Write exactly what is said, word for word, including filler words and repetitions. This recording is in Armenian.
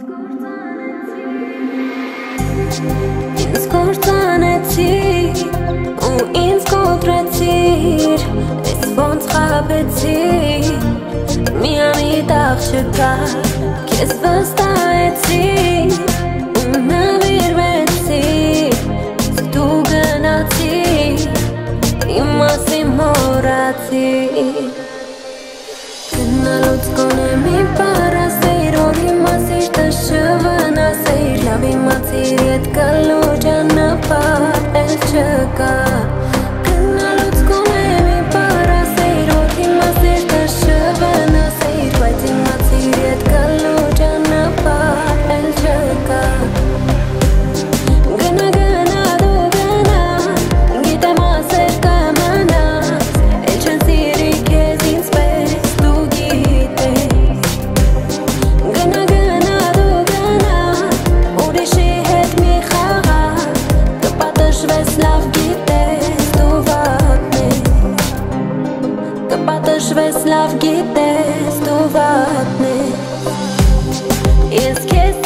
Ինձ կործանեցիր ու ինձ կոտրեցիր, ես ոնց խաբեցիր, միամիտ աղջկա, քեզ վստահեցիր ու նվիրվեցիր, դու գնացիր, իմ մասին մոռացիր, գնալուց գոնե մի բառ ասեիր, որ հիմա սիրտս չվնասեիր, լավ իմացիր ետ գալու ճանապարհ էլ չկա, գնալուց գոնե մի բառ ասեիր, որ հիմա սիրտս չվնասեիր, բայց իմացիր ետ գալու ճանապարհ էլ չկա, գնա գնա դու գնա, գիտեմ ասել կմնաս, էլ չեն սիրի քեզ ինձ պես դու գիտես, գնա գնա դու գնա, ուրիշի հետ մի խաղա, կպատժվես լավ գիտես դու վատն ես, կպատժվես լավ գիտես դու վատն ես, ես քեզ